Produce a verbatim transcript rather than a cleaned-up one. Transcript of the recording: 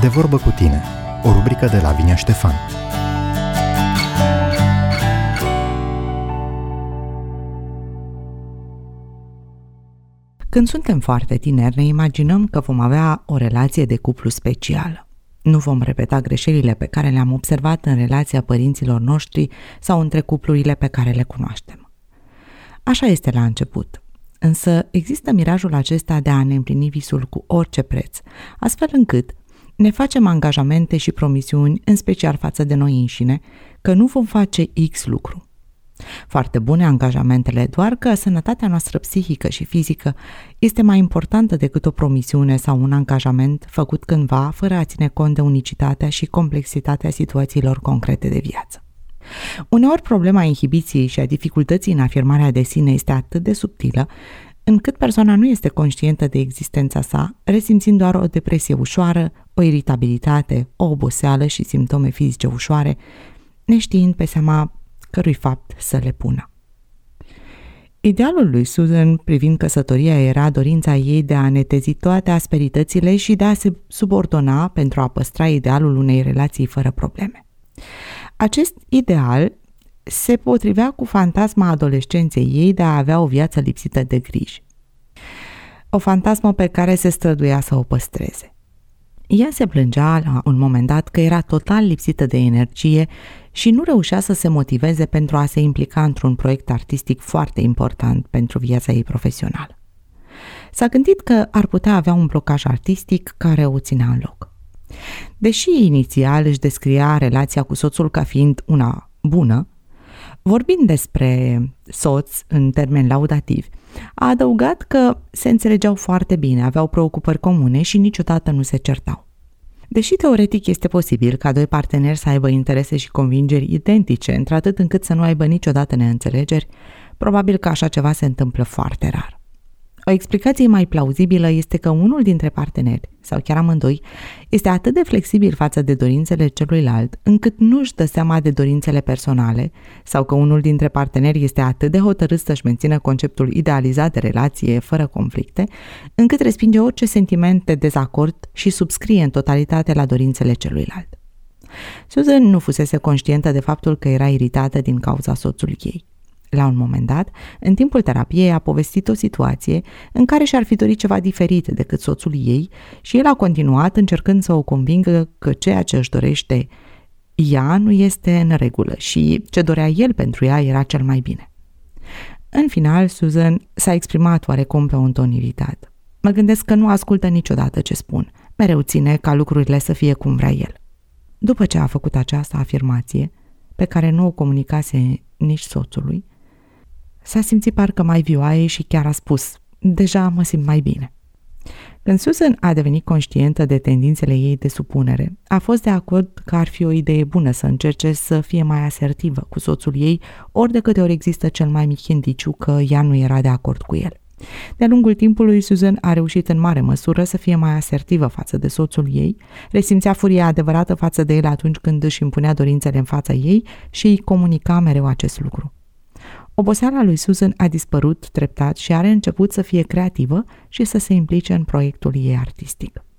De vorbă cu tine, o rubrică de Lavinia Ștefan. Când suntem foarte tineri, ne imaginăm că vom avea o relație de cuplu specială. Nu vom repeta greșelile pe care le-am observat în relația părinților noștri sau între cuplurile pe care le cunoaștem. Așa este la început. Însă există mirajul acesta de a ne împlini visul cu orice preț, astfel încât ne facem angajamente și promisiuni, în special față de noi înșine, că nu vom face X lucru. Foarte bune angajamentele, doar că sănătatea noastră psihică și fizică este mai importantă decât o promisiune sau un angajament făcut cândva fără a ține cont de unicitatea și complexitatea situațiilor concrete de viață. Uneori problema inhibiției și a dificultății în afirmarea de sine este atât de subtilă, încât persoana nu este conștientă de existența sa, resimțind doar o depresie ușoară, o iritabilitate, o oboseală și simptome fizice ușoare, neștiind pe seama cărui fapt să le pună. Idealul lui Susan privind căsătoria era dorința ei de a netezi toate asperitățile și de a se subordona pentru a păstra idealul unei relații fără probleme. Acest ideal se potrivea cu fantasma adolescenței ei de a avea o viață lipsită de griji. O fantasmă pe care se străduia să o păstreze. Ea se plângea la un moment dat că era total lipsită de energie și nu reușea să se motiveze pentru a se implica într-un proiect artistic foarte important pentru viața ei profesională. S-a gândit că ar putea avea un blocaj artistic care o ținea în loc. Deși inițial își descria relația cu soțul ca fiind una bună, vorbind despre soț în termeni laudativi, a adăugat că se înțelegeau foarte bine, aveau preocupări comune și niciodată nu se certau. Deși teoretic este posibil ca doi parteneri să aibă interese și convingeri identice, într-atât încât să nu aibă niciodată neînțelegeri, probabil că așa ceva se întâmplă foarte rar. O explicație mai plauzibilă este că unul dintre parteneri, sau chiar amândoi, este atât de flexibil față de dorințele celuilalt, încât nu își dă seama de dorințele personale, sau că unul dintre parteneri este atât de hotărât să-și mențină conceptul idealizat de relație fără conflicte, încât respinge orice sentiment de dezacord și subscrie în totalitate la dorințele celuilalt. Susan nu fusese conștientă de faptul că era iritată din cauza soțului ei. La un moment dat, în timpul terapiei, a povestit o situație în care și-ar fi dorit ceva diferit decât soțul ei și el a continuat încercând să o convingă că ceea ce își dorește ea nu este în regulă și ce dorea el pentru ea era cel mai bine. În final, Susan s-a exprimat oarecum pe un ton iritat. Mă gândesc că nu ascultă niciodată ce spun, mereu ține ca lucrurile să fie cum vrea el. După ce a făcut această afirmație, pe care nu o comunicase nici soțului, s-a simțit parcă mai vioaie și chiar a spus, deja mă simt mai bine. Când Susan a devenit conștientă de tendințele ei de supunere, a fost de acord că ar fi o idee bună să încerce să fie mai asertivă cu soțul ei, ori de câte ori există cel mai mic indiciu că ea nu era de acord cu el. De-a lungul timpului, Susan a reușit în mare măsură să fie mai asertivă față de soțul ei, resimțea furia adevărată față de el atunci când își impunea dorințele în fața ei și îi comunica mereu acest lucru. Oboseala lui Susan a dispărut treptat și are început să fie creativă și să se implice în proiectul ei artistic.